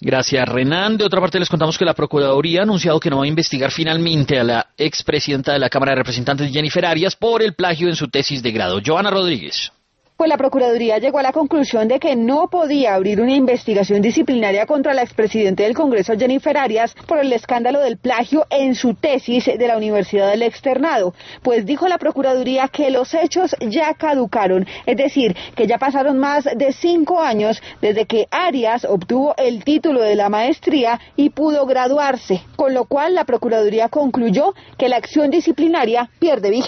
Gracias, Renan. De otra parte, les contamos que la Procuraduría ha anunciado que no va a investigar finalmente a la expresidenta de la Cámara de Representantes, Jennifer Arias, por el plagio en su tesis de grado. Joana Rodríguez. Pues la Procuraduría llegó a la conclusión de que no podía abrir una investigación disciplinaria contra la expresidenta del Congreso, Jennifer Arias, por el escándalo del plagio en su tesis de la Universidad del Externado. Pues dijo la Procuraduría que los hechos ya caducaron, es decir, que ya pasaron más de 5 años desde que Arias obtuvo el título de la maestría y pudo graduarse, con lo cual la Procuraduría concluyó que la acción disciplinaria pierde vigencia.